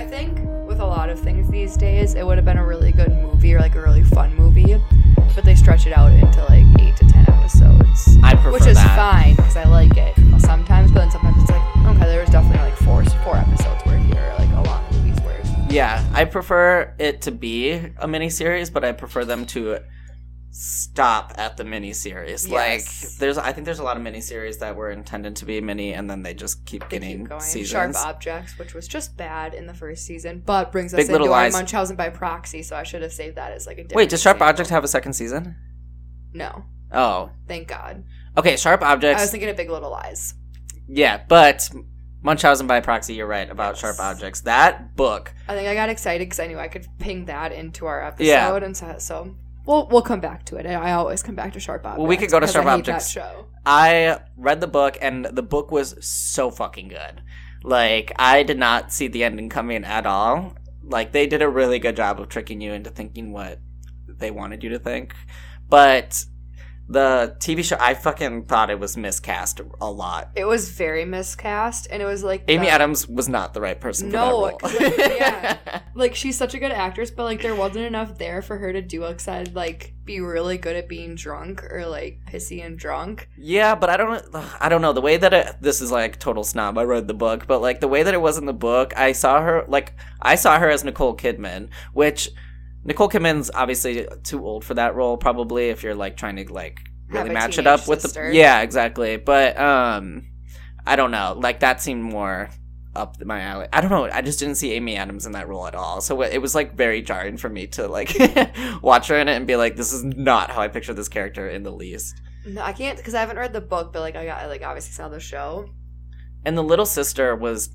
think with a lot of things these days, it would have been a really good movie or like a really fun movie, but they stretch it out into like 8 to 10 episodes. I prefer which is that. fine because I like it sometimes, but then sometimes it's like, okay, there was definitely like four episodes worth here, like a lot of movies worth. Yeah, I prefer it to be a miniseries, but I prefer them to stop at the miniseries. Yes. Like, I think there's a lot of miniseries that were intended to be mini, and then they just keep getting going. seasons. Sharp Objects, which was just bad in the first season, but brings us Big Little into our Lies. Munchausen by proxy, so I should have saved that as like a different Wait, does Sharp example. Object have a second season? No. Oh. Thank God. Okay, Sharp Objects. I was thinking of Big Little Lies. Yeah, but Munchausen by proxy, you're right about Yes. Sharp Objects. That book. I think I got excited because I knew I could ping that into our episode, Yeah. and so we'll come back to it. I always come back to Sharp Objects. Well, we could go to because Sharp I hate Objects. That show. I read the book, and the book was so fucking good. Like, I did not see the ending coming at all. Like, they did a really good job of tricking you into thinking what they wanted you to think. But the TV show, I fucking thought it was miscast a lot. It was very miscast, and it was like Amy Adams was not the right person for that role. yeah, like she's such a good actress, but like there wasn't enough there for her to do like be really good at being drunk or like pissy and drunk. Yeah, but I don't know the way that this is like total snob. I read the book, but like the way that it was in the book, I saw her as Nicole Kidman, which Nicole Kidman's obviously too old for that role, probably, if you're like trying to like really match it up with sister. Yeah, exactly. But I don't know, like that seemed more up my alley. I don't know, I just didn't see Amy Adams in that role at all, so it was like very jarring for me to like watch her in it and be like, this is not how I picture this character in the least. No, I can't because I haven't read the book, but like I like obviously saw the show. And the little sister was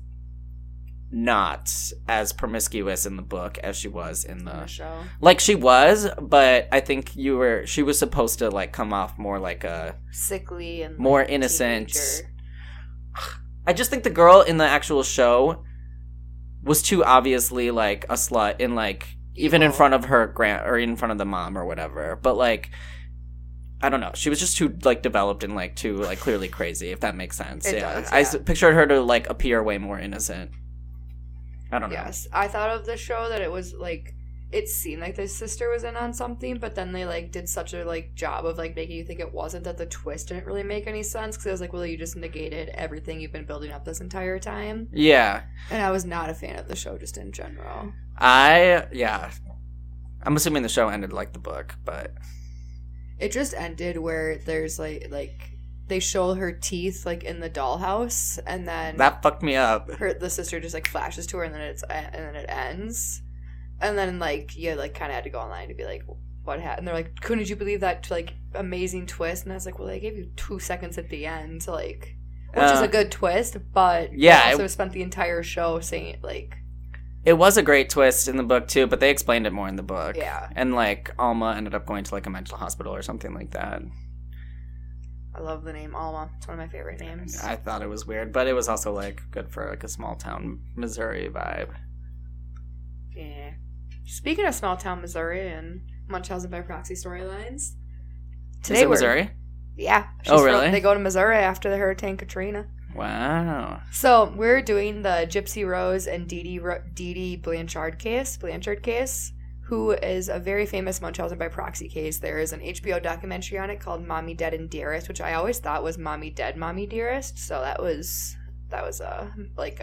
not as promiscuous in the book as she was in the show. Like, she was, but I think she was supposed to like come off more like a Sickly and more like, innocent. teenager. I just think the girl in the actual show was too obviously like a slut in like even in Evil. front of her or in front of the mom or whatever. But like, I don't know. She was just too like developed and like too like clearly crazy, if that makes sense. It Yeah. does, I yeah. pictured her to like appear way more innocent. I don't know. Yes, I thought of the show that it was like it seemed like the sister was in on something, but then they like did such a like job of like making you think it wasn't, that the twist didn't really make any sense because it was like, well, you just negated everything you've been building up this entire time. Yeah. And I was not a fan of the show just in general. I'm assuming the show ended like the book, but It just ended where there's like they show her teeth like in the dollhouse, and then that fucked me up. the sister just like flashes to her, and then it ends, and then like you like kind of had to go online to be like, what happened? And they're like, couldn't you believe that like amazing twist? And I was like, well, they gave you 2 seconds at the end, like, which is a good twist, but yeah, they also spent the entire show saying it like. It was a great twist in the book too, but they explained it more in the book. Yeah. And like Alma ended up going to like a mental hospital or something like that. I love the name Alma. It's one of my favorite names. I thought it was weird, but it was also like good for like a small town Missouri vibe. Yeah. Speaking of small town Missouri and Munchausen by proxy storylines, Is it Missouri? Yeah. Oh, really? They go to Missouri after the Hurricane Katrina. Wow. So we're doing the Gypsy Rose and Dee Dee Blanchard case, who is a very famous Munchausen by proxy case. There is an HBO documentary on it called Mommy Dead and Dearest, which I always thought was Mommy Dead, Mommy Dearest. So that was a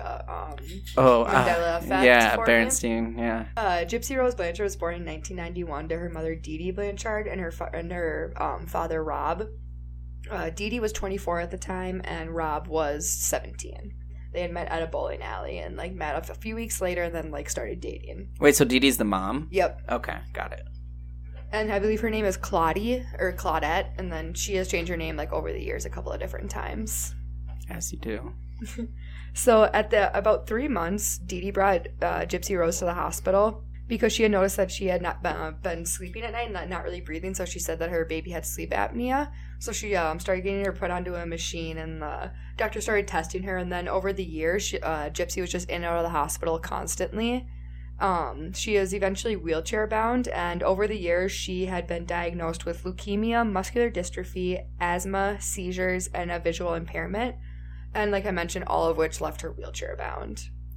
Mandela effect. Yeah, for me. Berenstein. Yeah. Gypsy Rose Blanchard was born in 1991 to her mother Dee Dee Blanchard and her father Rob. Dee Dee was 24 at the time, and Rob was 17. They had met at a bowling alley and like met a few weeks later, and then like started dating. Wait, so Dee Dee's the mom? Yep. Okay, got it. And I believe her name is Claudie or Claudette, and then she has changed her name like over the years a couple of different times. As you do. So at about 3 months, Dee Dee brought Gypsy Rose to the hospital because she had noticed that she had not been sleeping at night and not really breathing. So she said that her baby had sleep apnea. So she started getting her put onto a machine, and the doctor started testing her. And then over the years, Gypsy was just in and out of the hospital constantly. She is eventually wheelchair bound, and over the years, she had been diagnosed with leukemia, muscular dystrophy, asthma, seizures, and a visual impairment. And like I mentioned, all of which left her wheelchair bound.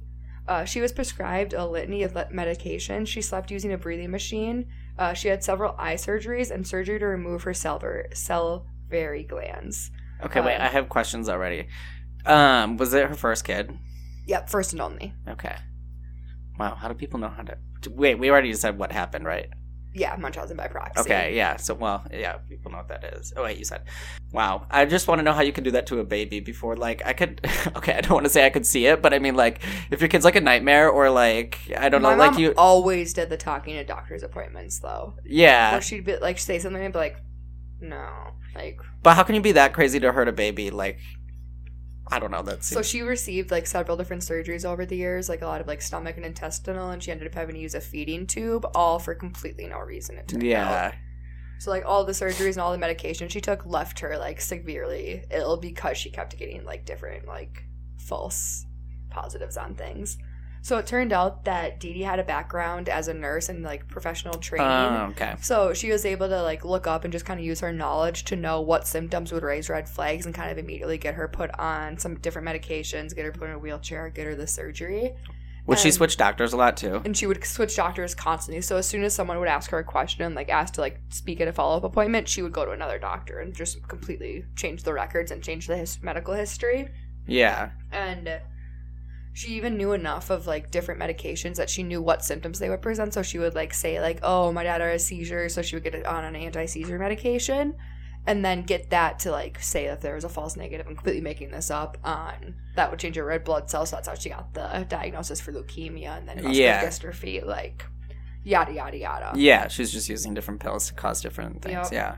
She was prescribed a litany of medication. She slept using a breathing machine. She had several eye surgeries and surgery to remove her salivary glands. Okay, wait, I have questions already. Was it her first kid? Yep, first and only. Okay. Wow, how do people know how to... Wait, we already said what happened, right? Yeah, Munchausen by proxy. Okay, yeah. So, well, yeah, people know what that is. Oh, wait, you said. Wow. I just want to know how you could do that to a baby before, like, I could... Okay, I don't want to say I could see it, but I mean, like, if your kid's, like, a nightmare or, like, I don't know, My like, mom you... always did the talking at doctor's appointments, though. Yeah. Where she'd be, like, say something and be like, no. Like... But how can you be that crazy to hurt a baby? Like, I don't know. That's So she received, like, several different surgeries over the years, like, a lot of, like, stomach and intestinal, and she ended up having to use a feeding tube, all for completely no reason. It turned out. So, like, all the surgeries and all the medication she took left her, like, severely ill because she kept getting, like, different, like, false positives on things. So it turned out that Dee Dee had a background as a nurse and, like, professional training. Okay. So she was able to, like, look up and just kind of use her knowledge to know what symptoms would raise red flags and kind of immediately get her put on some different medications, get her put in a wheelchair, get her the surgery. Would she switch doctors a lot, too? And she would switch doctors constantly. So as soon as someone would ask her a question, like, ask to, like, speak at a follow-up appointment, she would go to another doctor and just completely change the records and change the medical history. Yeah. And... she even knew enough of, like, different medications that she knew what symptoms they would present. So she would, like, say, like, oh, my dad had a seizure. So she would get it on an anti-seizure medication and then get that to, like, say if there was a false negative. I'm completely making this up. That would change her red blood cells. So that's how she got the diagnosis for leukemia and then muscular dystrophy, like, yada, yada, yada. Yeah, she's just using different pills to cause different things. Yep. Yeah.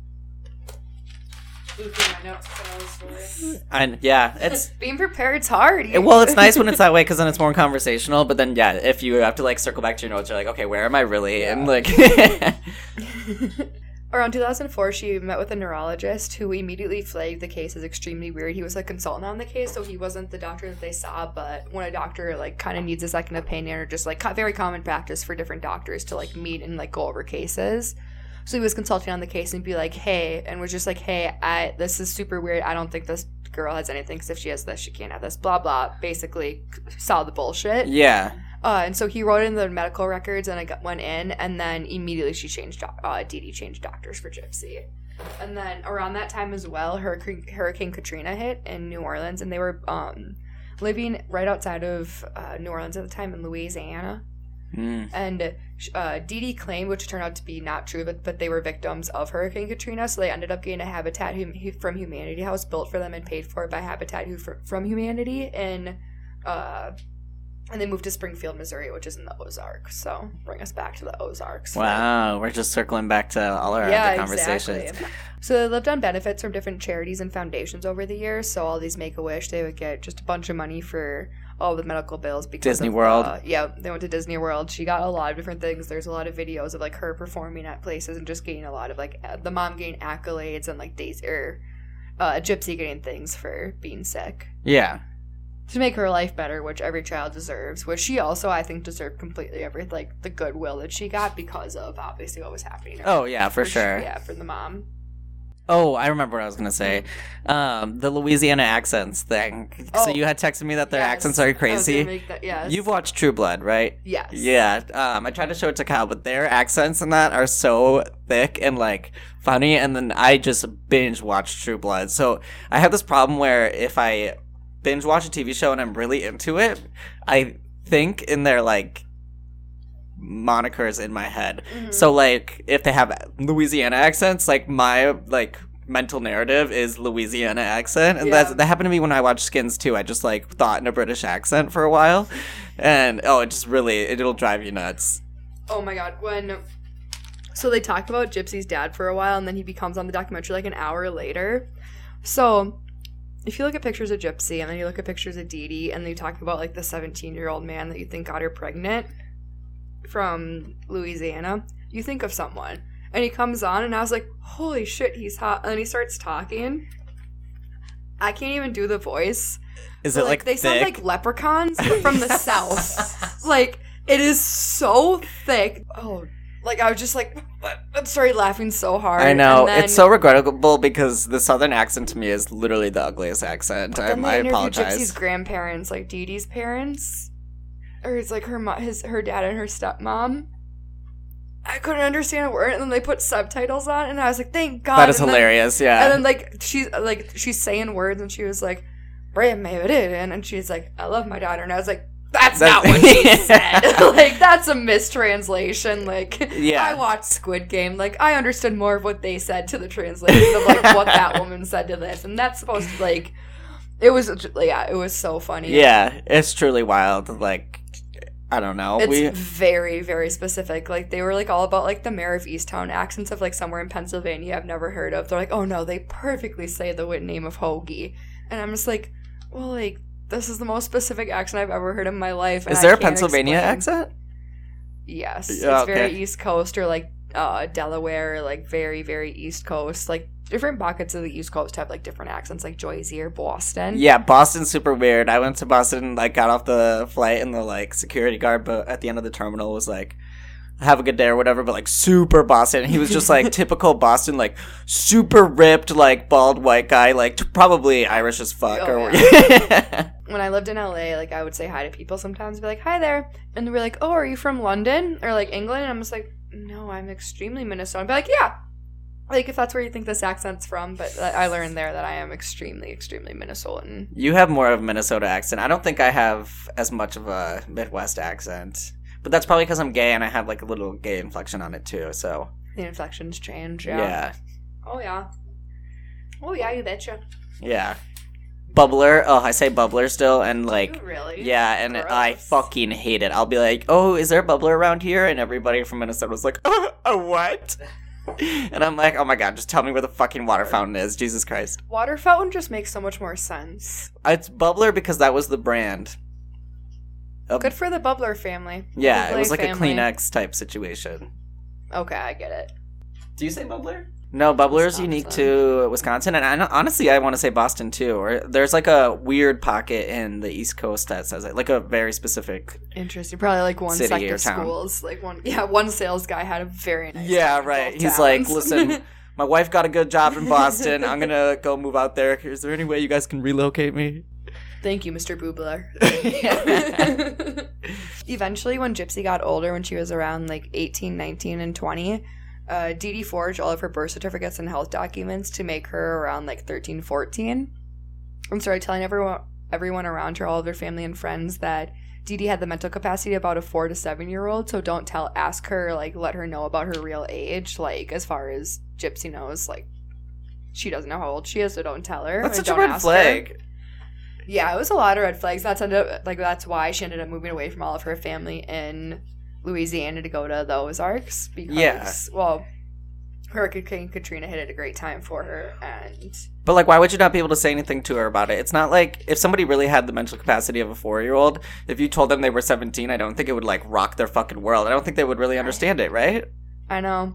And yeah, it's being prepared's hard. Well, it's nice when it's that way because then it's more conversational. But then, yeah, if you have to like circle back to your notes, you're like, okay, where am I really? Yeah. And like, around 2004, she met with a neurologist who immediately flagged the case as extremely weird. He was a consultant on the case, so he wasn't the doctor that they saw. But when a doctor like kind of needs a second opinion, or just like very common practice for different doctors to like meet and like go over cases. So he was consulting on the case and be like, hey, and was just like, hey, this is super weird. I don't think this girl has anything because if she has this, she can't have this, blah, blah. Basically saw the bullshit. Yeah. And so he wrote in the medical records and I went in and then immediately she changed, Dee Dee changed doctors for Gypsy. And then around that time as well, Hurricane Katrina hit in New Orleans and they were living right outside of New Orleans at the time in Louisiana. And Dee Dee claimed, which turned out to be not true, but they were victims of Hurricane Katrina, so they ended up getting a Habitat from Humanity house built for them and paid for by Habitat from Humanity, and they moved to Springfield, Missouri, which is in the Ozarks. So bring us back to the Ozarks. Wow, we're just circling back to all our other conversations. Exactly. So they lived on benefits from different charities and foundations over the years. So all these Make-A-Wish, they would get just a bunch of money for all the medical bills because Disney World. They went to Disney World. She got a lot of different things. There's a lot of videos of like her performing at places and just getting a lot of like the mom getting accolades and like Gypsy getting things for being sick. Yeah. To make her life better, which every child deserves, which she also, I think, deserved completely like the goodwill that she got because of obviously what was happening. Oh yeah, for sure. Yeah, for the mom. Oh, I remember what I was going to say. The Louisiana accents thing. Oh, so you had texted me that their accents are crazy. Yes. You've watched True Blood, right? Yes. Yeah. I tried to show it to Kyle, but their accents and that are so thick and, like, funny. And then I just binge watched True Blood. So I have this problem where if I binge watch a TV show and I'm really into it, I think in their, like, monikers in my head. Mm-hmm. So like if they have Louisiana accents, like my like mental narrative is Louisiana accent, and that happened to me when I watched Skins too. I just like thought in a British accent for a while, and it'll drive you nuts. Oh my god, so they talked about Gypsy's dad for a while and then he becomes on the documentary like an hour later. So if you look at pictures of Gypsy and then you look at pictures of Dee Dee and then you talk about like the 17-year-old man that you think got her pregnant from Louisiana, you think of someone. And he comes on and I was like, holy shit, he's hot. And then he starts talking. I can't even do the voice. Is it like they thick? sound like leprechauns but from the south. Like it is so thick. Oh, like I was just like I started laughing so hard. I know, it's so regrettable because the southern accent to me is literally the ugliest accent. I apologize. Gypsy's grandparents, like Dee Dee's parents. or it's like her dad and her stepmom. I couldn't understand a word, and then they put subtitles on, and I was like, "Thank God!" That is hilarious, yeah. And then she's saying words, and she was like, "Brand and she's like, "I love my daughter," and I was like, "That's not what she said." Like, that's a mistranslation. Like, yeah. I watched Squid Game. Like, I understood more of what they said to the translation of like what that woman said to this, and that's supposed to like, it was so funny. Yeah, it's truly wild. Like, I don't know. It's very, very specific. Like, they were, like, all about, like, the Mayor of Easttown accents of, like, somewhere in Pennsylvania I've never heard of. They're like, oh, no, they perfectly say the name of Hoagie. And I'm just like, well, like, this is the most specific accent I've ever heard in my life. Is there a Pennsylvania accent? Yes. It's okay. very East Coast or, like, Delaware, like, very, very East Coast. Like, different pockets of the East Coast have, like, different accents, like Jersey or Boston. Yeah, Boston's super weird. I went to Boston, like, got off the flight, and the, like, security guard at the end of the terminal was like, have a good day or whatever, but, like, super Boston. And he was just, like, typical Boston, like, super ripped, like, bald white guy, like, probably Irish as fuck. Yeah. When I lived in LA, like, I would say hi to people sometimes, be like, hi there. And they were like, oh, are you from London? Or, like, England? And I'm just like, no, I'm extremely Minnesotan. I'd be like, yeah. Like, if that's where you think this accent's from, but I learned there that I am extremely, extremely Minnesotan. You have more of a Minnesota accent. I don't think I have as much of a Midwest accent. But that's probably because I'm gay and I have, like, a little gay inflection on it, too, so. The inflections change, yeah. Yeah. Oh, yeah. Oh, yeah, you betcha. Yeah. Bubbler. Oh, I say bubbler still, and, like. Really? Yeah, and Gross. I fucking hate it. I'll be like, oh, is there a bubbler around here? And everybody from Minnesota was like, a what? And I'm like, oh my god, just tell me where the fucking water fountain is. Jesus Christ. Water fountain just makes so much more sense. It's Bubbler because that was the brand. Good for the Bubbler family. Yeah, Bubbler it was like family. a Kleenex type situation. Okay, I get it. Do you say Bubbler? No, Bubbler is unique to Wisconsin, and honestly, I want to say Boston too. Or there's like a weird pocket in the East Coast that says it, like a very specific. Interesting. Probably like one city sector or town. Schools. Like one sales guy had a very nice. Yeah, town in right. both He's towns. like, listen, my wife got a good job in Boston. I'm gonna go move out there. Is there any way you guys can relocate me? Thank you, Mr. Boobler. Eventually, when Gypsy got older, when she was around like 18, 19, and 20, Dee Dee forged all of her birth certificates and health documents to make her around like 13, 14. And started telling everyone around her, all of their family and friends, that Dee Dee had the mental capacity of about a 4 to 7-year-old. So don't ask her, like, let her know about her real age. Like, as far as Gypsy knows, like, she doesn't know how old she is, so don't tell her. That's such a don't red ask flag. her. Yeah, it was a lot of red flags. That's why she ended up moving away from all of her family in Louisiana to go to the Ozarks because, well, Hurricane Katrina hit at a great time for her. But, like, why would you not be able to say anything to her about it? It's not like if somebody really had the mental capacity of a 4-year-old, if you told them they were 17, I don't think it would, like, rock their fucking world. I don't think they would really understand it, right? I know.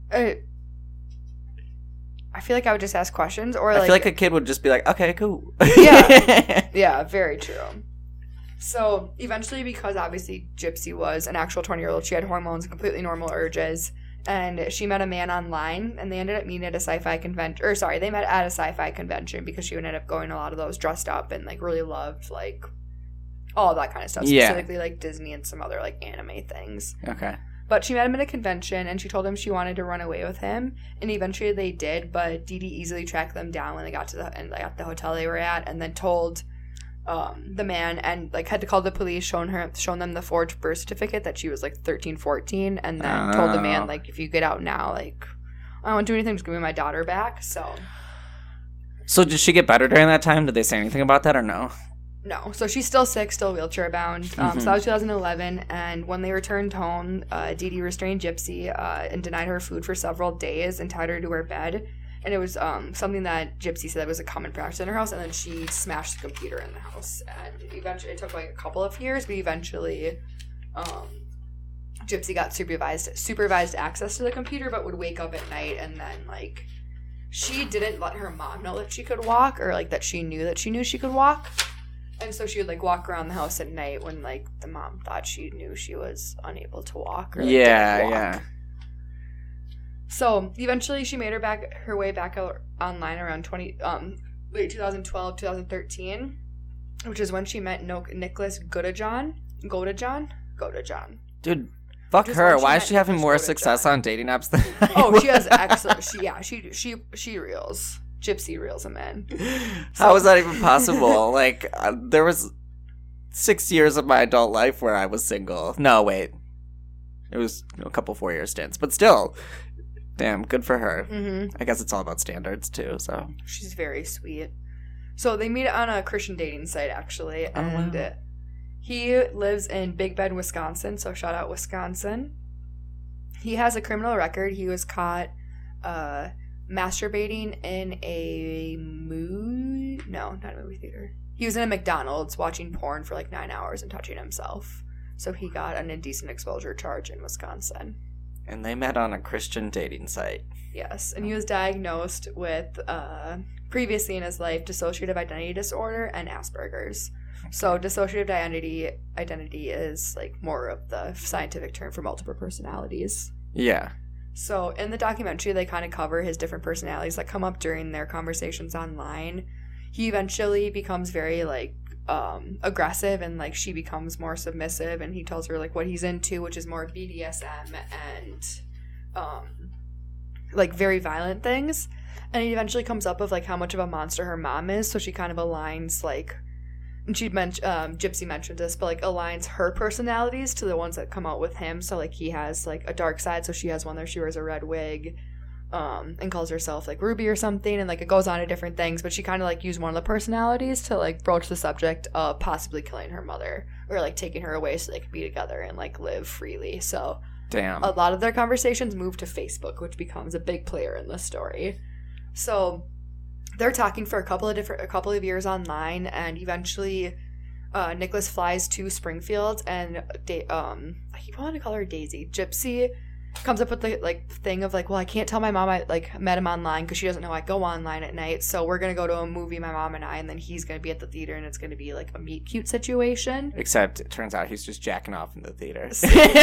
I feel like I would just ask questions, or I feel like a kid would just be like, okay, cool. Yeah, very true. So, eventually, because obviously Gypsy was an actual 20-year-old, she had hormones and completely normal urges, and she met a man online, and they ended up meeting at a sci-fi convention, they met at a sci-fi convention because she ended up going to a lot of those dressed up and, like, really loved, like, all of that kind of stuff, specifically, like, Disney and some other, like, anime things. Okay. But she met him at a convention, and she told him she wanted to run away with him, and eventually they did, but Dee Dee easily tracked them down when they got to the hotel they were at, and then told the man, and, like, had to call the police, shown them the forged birth certificate that she was, like, 13, 14, and then told the man, like, if you get out now, like, I don't do anything, just give me my daughter back, so. So did she get better during that time? Did they say anything about that or no? No. So she's still sick, still wheelchair bound. So that was 2011, and when they returned home, Dee Dee restrained Gypsy and denied her food for several days and tied her to her bed. And it was something that Gypsy said was a common practice in her house, and then she smashed the computer in the house. And eventually, it took like a couple of years, but eventually Gypsy got supervised access to the computer, but would wake up at night, and then, like, she didn't let her mom know that she could walk, or, like, that she knew she could walk. And so she would, like, walk around the house at night when, like, the mom thought she knew she was unable to walk. Or, like, didn't walk. Yeah. So eventually she made her way back online around late 2012, 2013, which is when she met Nicholas Goodajohn, Godejohn. Dude, fuck Just her. when she Why is met she having Nicholas more Godejohn. success on dating apps than I Oh, was? she has excellent. She reels. Gypsy reels him in. How is that even possible? Like, there was 6 years of my adult life where I was single. No, wait. It was a couple 4-year stints, but still. Damn, good for her. Mm-hmm. I guess it's all about standards, too, so. She's very sweet. So they meet on a Christian dating site, actually, and wow. he lives in Big Bend, Wisconsin, so shout out Wisconsin. He has a criminal record. He was caught masturbating in a not a movie theater. He was in a McDonald's watching porn for like 9 hours and touching himself. So he got an indecent exposure charge in Wisconsin. And they met on a Christian dating site. Yes, and he was diagnosed with, previously in his life, dissociative identity disorder and Asperger's. So dissociative identity is like more of the scientific term for multiple personalities. Yeah. So in the documentary, they kind of cover his different personalities that come up during their conversations online. He eventually becomes very like aggressive, and like she becomes more submissive, and he tells her like what he's into, which is more BDSM and like very violent things. And he eventually comes up with like how much of a monster her mom is, so she kind of aligns like, and Gypsy mentioned this, but like aligns her personalities to the ones that come out with him. So like he has like a dark side, so she has one where she wears a red wig, and calls herself like Ruby or something, and like it goes on to different things, but she kind of like used one of the personalities to like broach the subject of possibly killing her mother or like taking her away so they could be together and like live freely. So Damn. a lot of their conversations move to Facebook, which becomes a big player in this story. So they're talking for a couple of years online, and eventually Nicholas flies to Springfield, and I keep wanting to call her Daisy. Gypsy comes up with the like thing of like, well, I can't tell my mom I like met him online because she doesn't know I go online at night, so we're gonna go to a movie, my mom and I, and then he's gonna be at the theater, and it's gonna be like a meet cute situation. Except it turns out he's just jacking off in the theater.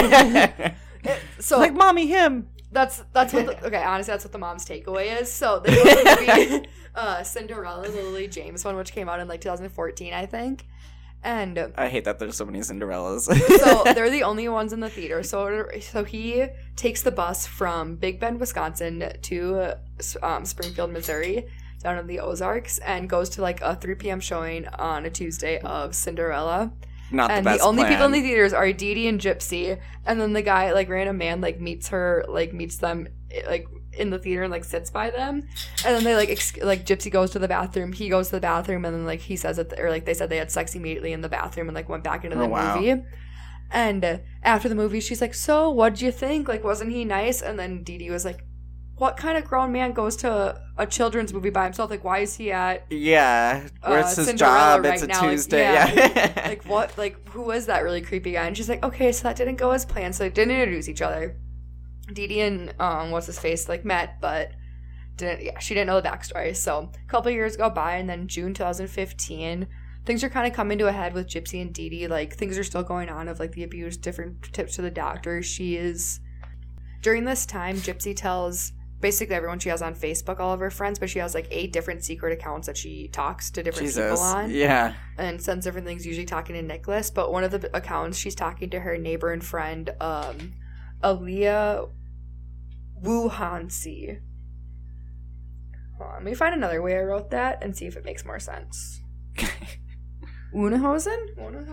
So like, mommy, him. That's what honestly that's what the mom's takeaway is. So they go to the movie Cinderella, the Lily James one, which came out in like 2014, I think. And I hate that there's so many Cinderellas. So they're the only ones in the theater. So he takes the bus from Big Bend, Wisconsin to Springfield, Missouri, down in the Ozarks, and goes to like a 3 p.m. showing on a Tuesday of Cinderella. Not and the best the only plan. people in the theaters are Dee Dee and Gypsy, and then the guy, like random man, like meets them like in the theater and like sits by them, and then they like Gypsy goes to the bathroom, he goes to the bathroom, and then like he says it, or like they said they had sex immediately in the bathroom and like went back into the movie. And after the movie, she's like, "So what'd you think? Like, wasn't he nice?" And then Dee Dee was like, "What kind of grown man goes to a children's movie by himself? Like, why is he at where's his Cinderella job? right It's a now? Like, Tuesday. yeah. Yeah. Like, what? Like, who was that really creepy guy?" And she's like, "Okay, so that didn't go as planned." So they didn't introduce each other. Dee Dee and what's his face like met, but she didn't know the backstory. So a couple of years go by, and then June 2015, things are kind of coming to a head with Gypsy and Dee Dee. Like, things are still going on of like the abuse, different tips to the doctor. During this time, Gypsy tells basically everyone she has on Facebook, all of her friends, but she has like 8 different secret accounts that she talks to different people on. Yeah. And sends different things, usually talking to Nicholas. But one of the accounts, she's talking to her neighbor and friend, Aaliyah Wuhansi. Hold on, let me find another way I wrote that and see if it makes more sense. Woodmansey.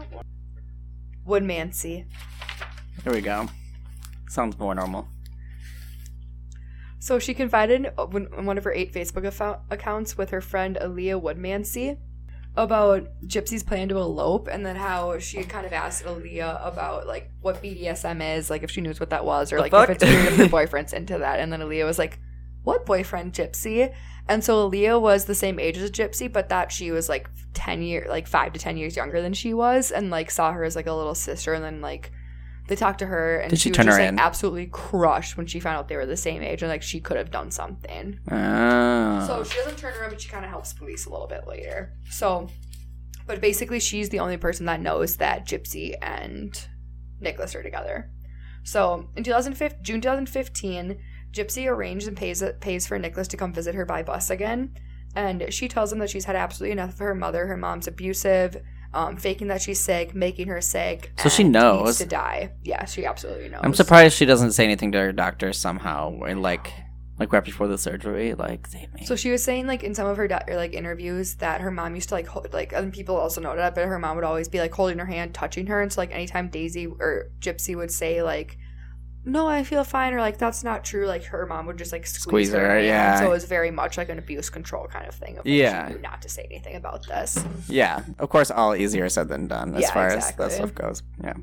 There we go. Sounds more normal. So she confided in one of her 8 Facebook accounts with her friend Aaliyah Woodmansey about Gypsy's plan to elope, and then how she had kind of asked Aaliyah about like what BDSM is, like if she knows what that was, or like if it's weird if her boyfriend's into that. And then Aaliyah was like, "What boyfriend, Gypsy?" And so Aaliyah was the same age as Gypsy, but that she was like 5 to 10 years younger than she was, and like saw her as like a little sister. And then like they talked to her, and she was turn just her like in? absolutely crushed when she found out they were the same age, and like she could have done something. Oh. So she doesn't turn her in, but she kind of helps police a little bit later. So, but basically she's the only person that knows that Gypsy and Nicholas are together. So in June 2015, Gypsy arranged and pays for Nicholas to come visit her by bus again. And she tells him that she's had absolutely enough of her mother. Her mom's abusive. faking that she's sick, making her sick. So she and knows. needs to die. Yeah, she absolutely knows. I'm surprised she doesn't say anything to her doctor somehow, or like right before the surgery, like, save me. So she was saying, like, in some of her interviews that her mom used to, like, hold, like, and people also noted that, but her mom would always be, like, holding her hand, touching her, and so, like, anytime Daisy or Gypsy would say, like, no, I feel fine, or, like, that's not true, like, her mom would just, like, squeeze her hand. Yeah. So it was very much, like, an abuse control kind of thing. Of, like, Yeah. she knew not to say anything about this. Yeah, of course, all easier said than done as far as that stuff goes. Yeah.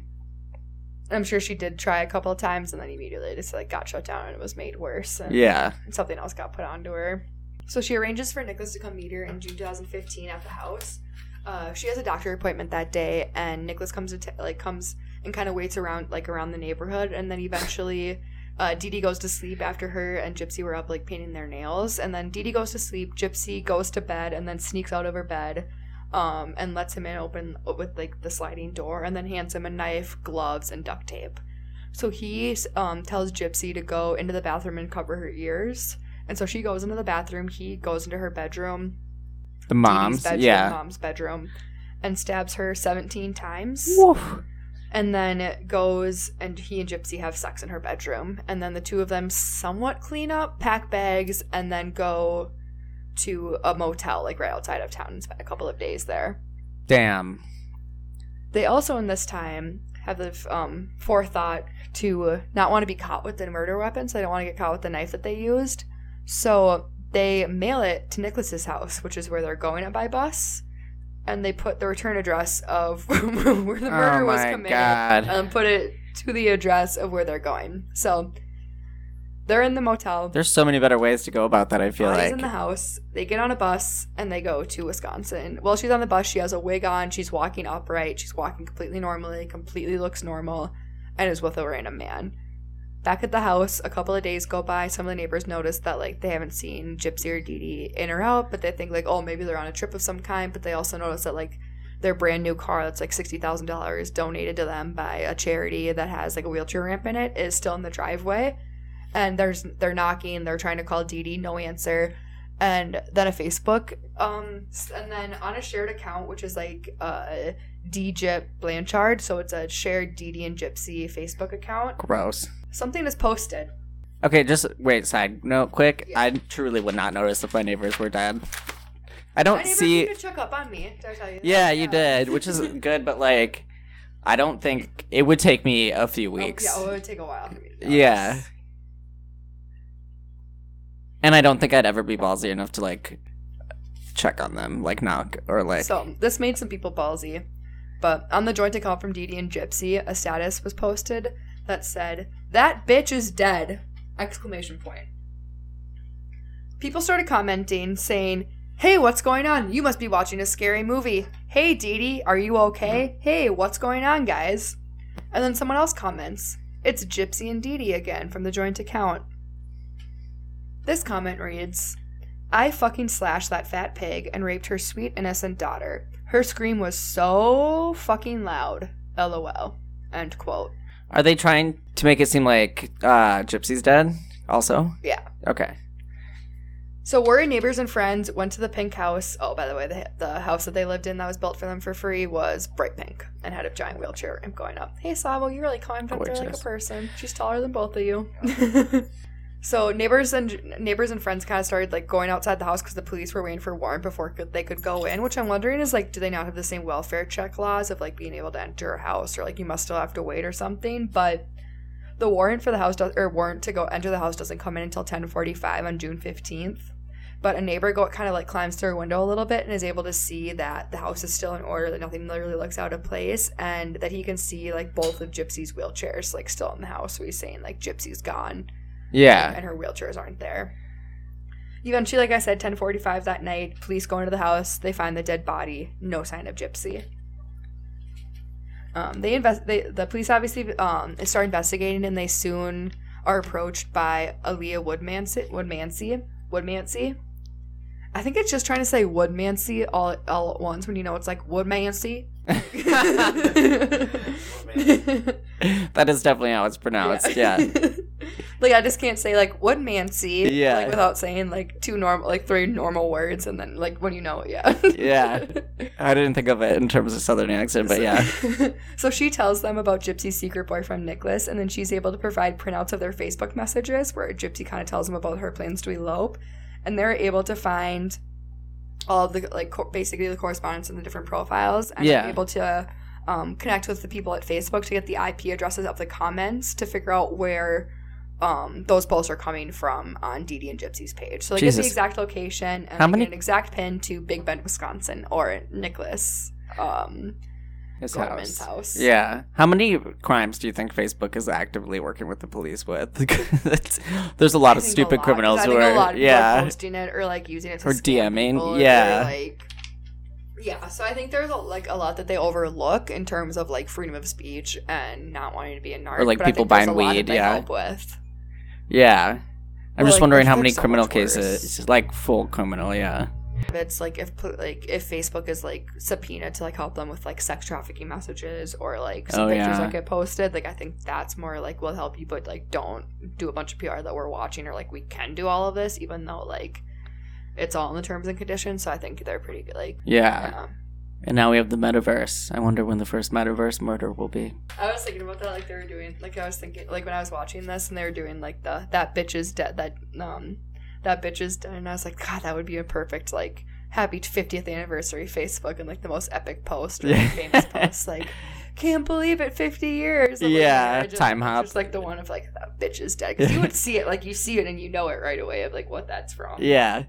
I'm sure she did try a couple of times, and then immediately just, like, got shut down, and it was made worse. And, Yeah. and something else got put onto her. So she arranges for Nicholas to come meet her in June 2015 at the house. She has a doctor appointment that day, and Nicholas comes and kind of waits around the neighborhood, and then eventually Dee Dee goes to sleep after her and Gypsy were up, like, painting their nails, and then Dee Dee goes to sleep, Gypsy goes to bed, and then sneaks out of her bed, and lets him in open with, like, the sliding door, and then hands him a knife, gloves, and duct tape. So he tells Gypsy to go into the bathroom and cover her ears, and so she goes into the bathroom, he goes into her bedroom, The mom's, mom's bedroom, and stabs her 17 times. Woof. And then goes and he and Gypsy have sex in her bedroom. And then the two of them somewhat clean up, pack bags, and then go to a motel, like, right outside of town and spend a couple of days there. Damn. They also, in this time, have the forethought to not want to be caught with the murder weapon, so they don't want to get caught with the knife that they used. So they mail it to Nicholas's house, which is where they're going by bus. And they put the return address of where the murder was committed. God. And put it to the address of where they're going. So they're in the motel. There's so many better ways to go about that, I feel Body's like. in the house. They get on a bus and they go to Wisconsin. While she's on the bus, she has a wig on. She's walking upright. She's walking completely normally, completely looks normal, and is with a random man. Back at the house, a couple of days go by. Some of the neighbors notice that, like, they haven't seen Gypsy or Dee Dee in or out, but they think, like, oh, maybe they're on a trip of some kind. But they also notice that, like, their brand new car that's, like, $60,000 donated to them by a charity that has, like, a wheelchair ramp in it is still in the driveway. And they're knocking. They're trying to call Dee Dee. No answer. And then a Facebook. And then on a shared account, which is, like, DJip Blanchard. So it's a shared Dee Dee and Gypsy Facebook account. Gross. Something is posted. Okay, just wait, side note quick. Yeah. I truly would not notice if my neighbors were dead. I My don't neighbor see... came to check up on me. Did I tell you that? Yeah, you did, which is good, but, like, I don't think... It would take me a few weeks. It would take a while for me to notice. Yeah. And I don't think I'd ever be ballsy enough to, like, check on them, like, knock, or, like... So, this made some people ballsy. But on the joint account from Dee Dee and Gypsy, a status was posted that said, "That bitch is dead!" Exclamation point. People started commenting, saying, "Hey, what's going on? You must be watching a scary movie. Hey, Dee Dee, are you okay? Hey, what's going on, guys?" And then someone else comments, "It's Gypsy and Dee Dee again from the joint account." This comment reads, "I fucking slashed that fat pig and raped her sweet innocent daughter. Her scream was so fucking loud. LOL." End quote. Are they trying to make it seem like Gypsy's dead also? Yeah. Okay. So worried neighbors and friends went to the pink house. Oh, by the way, the house that they lived in that was built for them for free was bright pink and had a giant wheelchair ramp going up. Hey, Sabo, you really climbed up there like a person. She's taller than both of you. So neighbors and friends kind of started, like, going outside the house because the police were waiting for a warrant before they could go in, which I'm wondering is, like, do they not have the same welfare check laws of, like, being able to enter a house, or, like, you must still have to wait or something. But the warrant for the house warrant to go enter the house doesn't come in until 10:45 on June 15th. But a neighbor kind of, like, climbs through a window a little bit and is able to see that the house is still in order, that nothing really looks out of place, and that he can see, like, both of Gypsy's wheelchairs, like, still in the house. So he's saying, like, Gypsy's gone. Yeah. And her wheelchairs aren't there. Eventually, like I said, 10:45 that night, police go into the house. They find the dead body. No sign of Gypsy. The police obviously start investigating, and they soon are approached by Aaliyah Woodmansey. I think it's just trying to say Woodmansey all at once when you know it's like Woodmansey. That is definitely how it's pronounced, yeah. Like, I just can't say, like, would man see? Yeah. Like, without saying, like, three normal words, and then, like, when you know it, yeah. Yeah. I didn't think of it in terms of Southern accent, but yeah. So she tells them about Gypsy's secret boyfriend, Nicholas, and then she's able to provide printouts of their Facebook messages, where Gypsy kind of tells them about her plans to elope, and they're able to find all of the, like, basically the correspondence in the different profiles, and they're able to connect with the people at Facebook to get the IP addresses of the comments to figure out where those posts are coming from on Dee Dee and Gypsy's page. So they get the exact location and get an exact pin to Big Bend, Wisconsin, or Nicholas Goldman's house. Yeah. How many crimes do you think Facebook is actively working with the police with? There's a lot of stupid criminals who are a lot of people are posting it or like using it to or scam DMing. people, Yeah. or, like, yeah, so I think there's a lot that they overlook in terms of like freedom of speech and not wanting to be a narc. Or like but people I think there's buying a lot weed, that they yeah. help with. Yeah. I'm Or, just like, wondering if how they're many so criminal much worse. cases, like full criminal, yeah. It's like if Facebook is like subpoenaed to like help them with like sex trafficking messages or like some pictures that get posted, like I think that's more like will help you, but like don't do a bunch of PR that we're watching, or like we can do all of this even though like it's all in the terms and conditions. So I think they're pretty good. Like yeah. And now we have the metaverse. I wonder when the first metaverse murder will be. I was thinking about that, like they were doing, like I was thinking, like when I was watching this and they were doing like that bitch is dead, that bitch is dead, and I was like, God, that would be a perfect like happy 50th anniversary Facebook and like the most epic post or like, famous post, like can't believe it, 50 years. Of, like, yeah, time hop. Just like the one of like that bitch is dead, because you would see it, like you see it and you know it right away of like what that's from. Yeah.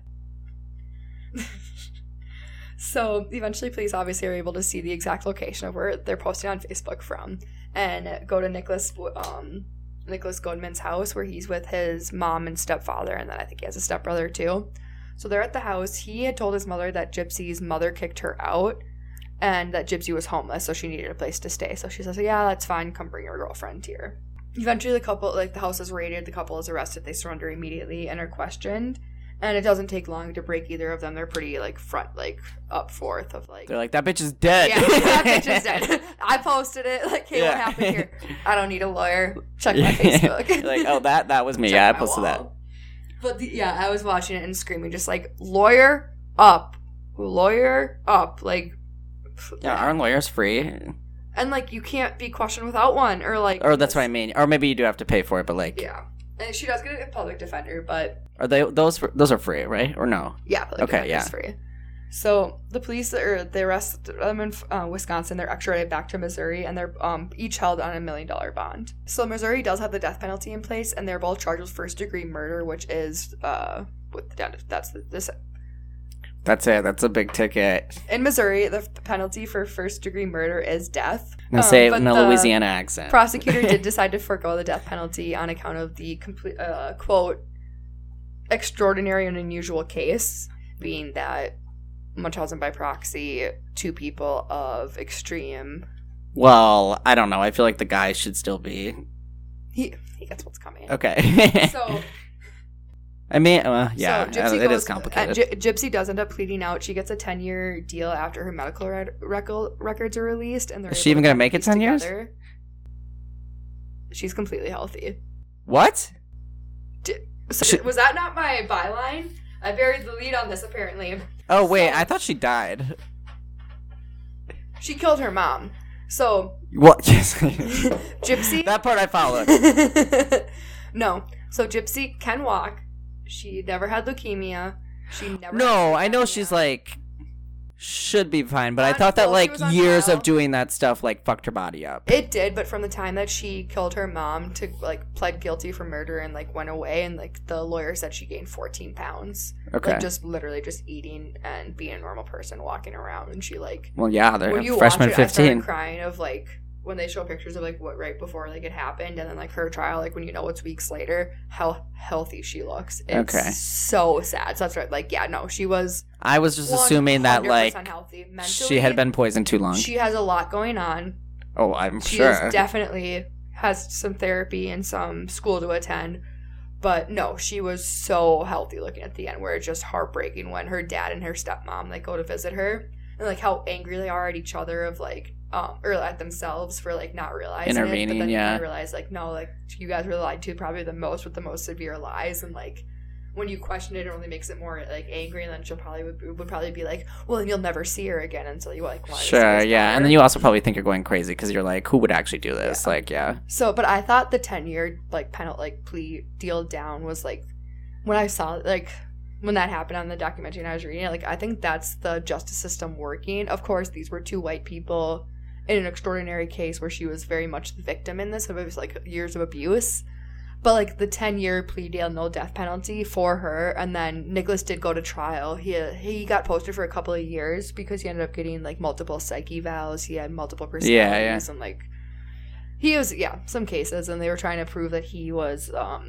So eventually police obviously are able to see the exact location of where they're posting on Facebook from and go to Nicholas Goldman's house where he's with his mom and stepfather, and then I think he has a stepbrother too. So they're at the house. He had told his mother that Gypsy's mother kicked her out and that Gypsy was homeless, so she needed a place to stay. So she says, yeah, that's fine, come bring your girlfriend here. Eventually the house is raided, the couple is arrested, they surrender immediately and are questioned. And it doesn't take long to break either of them. They're pretty, like, up forth of, like... They're like, that bitch is dead. Yeah, that bitch is dead. I posted it. Like, hey, what happened here? I don't need a lawyer. Check my Facebook. Like, oh, that was me. Check yeah, I my posted wall. But, I was watching it and screaming, just, like, lawyer up. Lawyer up. Like... Yeah, aren't lawyers free? And, like, you can't be questioned without one. Or, like... Or that's what I mean. Or maybe you do have to pay for it, but, like... Yeah. And she does get a public defender, but... Are those are free, right? Or no? Yeah, public defender's free. So the police, they arrest them in Wisconsin. They're extradited back to Missouri, and they're each held on $1 million bond. So Missouri does have the death penalty in place, and they're both charged with first-degree murder, which is with the death. That's it. That's a big ticket. In Missouri, the penalty for first-degree murder is death. Now say it in a Louisiana accent. Prosecutor did decide to forego the death penalty on account of the complete quote extraordinary and unusual case, being that Munchausen by proxy, two people of extreme. Well, I don't know. I feel like the guy should still be. He gets what's coming. Okay. So. I mean, yeah, so it is complicated. Gypsy does end up pleading out. She gets a 10-year deal after her medical records are released, and they're. Is she even gonna make it 10 years? She's completely healthy. What? Was that not my byline? I buried the lead on this, apparently. Oh, wait, I thought she died. She killed her mom. So... What? Gypsy... That part I followed. No. So Gypsy can walk. She never had leukemia. She never... No, I know she's, like... should be fine, but I thought that, like, years of doing that stuff, like, fucked her body up. It did, but from the time that she killed her mom to, like, pled guilty for murder and, like, went away, and, like, the lawyer said she gained 14 pounds. Okay. Like, just literally just eating and being a normal person walking around, and she, like... Well, yeah, they're when you freshman watch it, 15. I started crying of, like... when they show pictures of, like, what right before, like, it happened, and then, like, her trial, like, when you know it's weeks later, how healthy she looks. It's so sad. So that's right. Like, yeah, no, she was... I was just assuming that, like, healthy. Mentally, she had been poisoned too long. She has a lot going on. Oh, I'm she sure. She definitely has some therapy and some school to attend. But, no, she was so healthy looking at the end, where it's just heartbreaking when her dad and her stepmom, like, go to visit her. And, like, how angry they are at each other of, like... or at themselves for like not realizing intervening, it, but then yeah. you realize like no, like you guys were lied to probably the most with the most severe lies, and like when you question it, it only makes it more like angry, and then she'll probably would probably be like, well, then you'll never see her again until you like want to see Sure, his yeah, daughter. and then you also probably think you're going crazy because you're like, who would actually do this? Yeah. Like, yeah. So, but I thought the 10-year like penalty like plea deal down was like when I saw like when that happened on the documentary and I was reading it, like I think that's the justice system working. Of course, these were two white people in an extraordinary case where she was very much the victim in this. It was like years of abuse. But like the 10-year plea deal, no death penalty for her, and then Nicholas did go to trial. He got posted for a couple of years because he ended up getting like multiple psych evals. He had multiple personalities and like he was some cases, and they were trying to prove that he was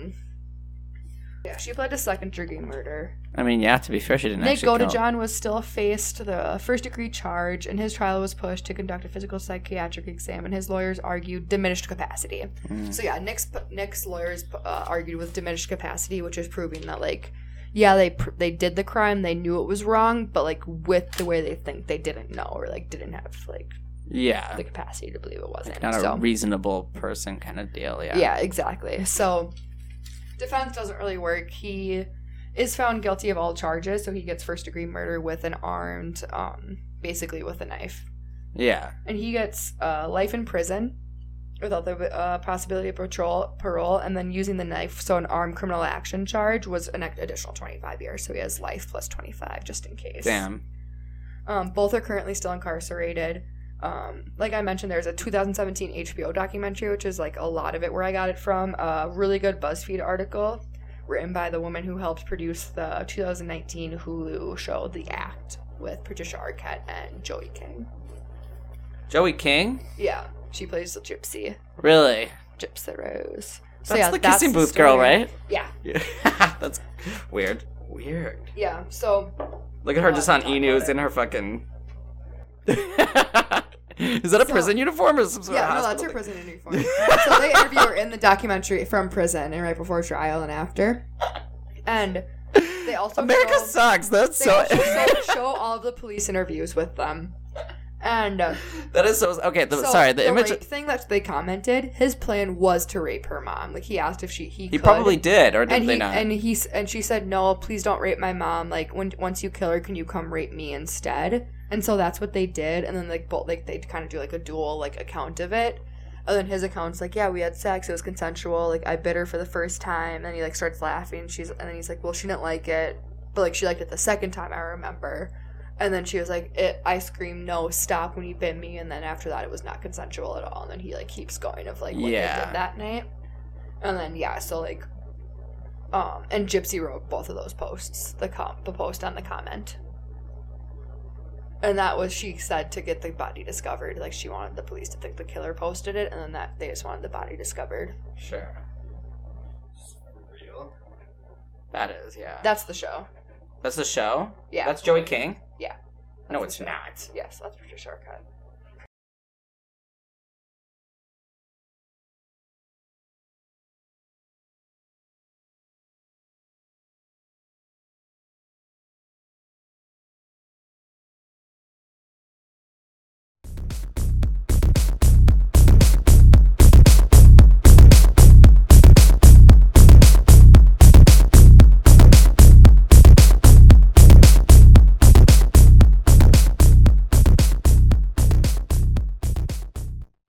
she pled to second-degree murder. I mean, yeah, to be fair, she didn't Nick actually kill. Godejohn was still faced the first-degree charge, and his trial was pushed to conduct a physical psychiatric exam, and his lawyers argued diminished capacity. So yeah, Nick's lawyers argued with diminished capacity, which is proving that like, yeah, they did the crime, they knew it was wrong, but like with the way they think, they didn't know or like didn't have like the capacity to believe it wasn't. Like not a reasonable person kind of deal, yeah. Yeah, exactly. So defense doesn't really work. He is found guilty of all charges, so he gets first-degree murder with an armed, basically with a knife. Yeah. And he gets life in prison without the possibility of parole, and then using the knife, so an armed criminal action charge was an additional 25 years, so he has life plus 25 just in case. Damn. Both are currently still incarcerated. Like I mentioned, there's a 2017 HBO documentary, which is like a lot of it where I got it from. A really good BuzzFeed article written by the woman who helped produce the 2019 Hulu show The Act with Patricia Arquette and Joey King. Joey King? Yeah, she plays the Gypsy. Really? Gypsy Rose. So that's the kissing booth girl, right? Yeah. That's weird. Weird. Yeah, so... Look at her just on E-News in her fucking... Is that a prison uniform or some sort of hospital? Yeah, no, that's her prison uniform. So they interview her in the documentary from prison and right before trial and after. And they also America sucks. That's they so... also show all of the police interviews with them. And that is so... Okay, the image... rape thing that they commented, his plan was to rape her mom. Like, he asked if he could. Probably did, or did they not? And she said, no, please don't rape my mom. Like, once you kill her, can you come rape me instead? And so that's what they did. And then, like, both, like, they kind of do, like, a dual, like, account of it. And then his account's like, yeah, we had sex. It was consensual. Like, I bit her for the first time. And then he, like, starts laughing. And then he's like, well, she didn't like it. But, like, she liked it the second time, I remember. And then she was like, I screamed, no, stop when you bit me. And then after that, it was not consensual at all. And then he, like, keeps going of, like, what they did that night. And then, yeah, so, like, and Gypsy wrote both of those posts, the post on the comment. And that was, she said, to get the body discovered. Like, she wanted the police to think the killer posted it, and then that they just wanted the body discovered. Sure. Real? That is, yeah. That's the show. That's the show? Yeah. That's Joey King? Yeah. No, it's not. Yes, that's Patricia Arquette.